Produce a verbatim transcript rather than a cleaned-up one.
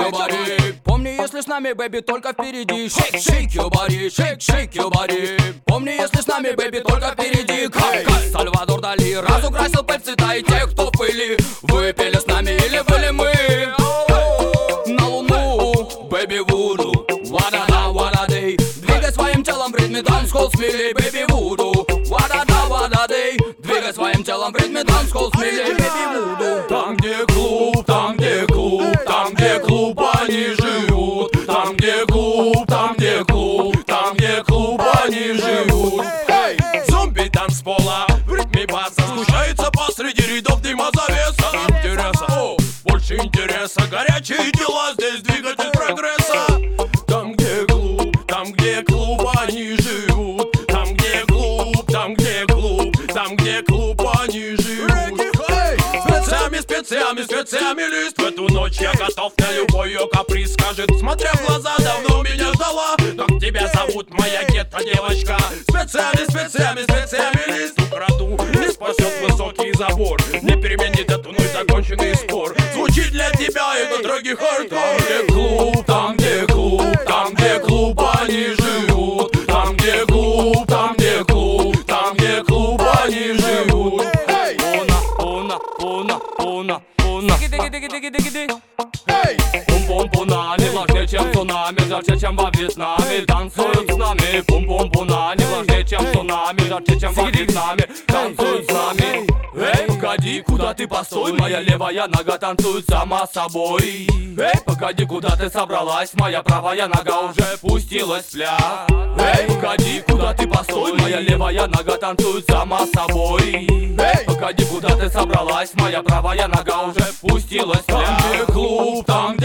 your body. Помни, если с нами, бэби, только впереди. Shake, shake your body, shake, shake your body. Помни, если с нами, бэби, только впереди. Кай, кай. Сальвадор Дали разукрасил пыль цвета, и те, кто в пыли, выпили с нами или были мы на луну. Бэби Вуду, what-a-da, what-a-day. Двигай своим телом в ритме танцхолл смелей. Бэби Вуду, what-a-da, what-a-day. Двигай своим телом в ритме танцхолл смелей. Бэби Вуду. Там, где клуб, там, где клуб, там, где клуб, они живут. Там, где клуб, там, где клуб, там, где клуб, они живут. Эй, зомби танцпола в ритме баса смущается посреди рядов дыма завеса. Интереса, о, больше интереса. Горячие дела, здесь двигатель прогресса. Там, где клуб, там, где клуб, они живут. Там, где клуб, там, где клуб, там, где клуб, они живут. Специями, специями, специями лист. В эту ночь я готов на любой ее каприз. Скажет, смотря в глаза, давно меня ждала. Как тебя зовут, моя гетто-девочка? Специями, специями, специями лист. Украду, не спасет высокий забор, не переменит эту ночь законченный спор. Звучит для тебя этот регги-хард. Там, где клуб, там, где клуб, там, где клуб, они живут. Там, где клуб, там, где клуб, там, где клуб, они живут. Пуна, пуна, пуна, пуна. Диги-диги-диги-диги-диги. Пум-пум-пуна, не влажнее, чем цунами, жарче, чем во Вьетнаме. Танцуют с нами. Пум-пум-пуна, не влажнее, чем цунами, жарче, чем во Вьетнаме. Танцуют с нами. Эй, погоди, куда ты постой? Моя левая нога танцует сама собой. Эй, погоди, куда ты собралась? Моя правая нога уже пустилась в пляс. Эй, погоди, куда ты постой? Моя левая нога танцует сама собой. Эй, погоди, куда ты собралась? Моя правая нога уже пустилась в пляс. Там, где клуб, там,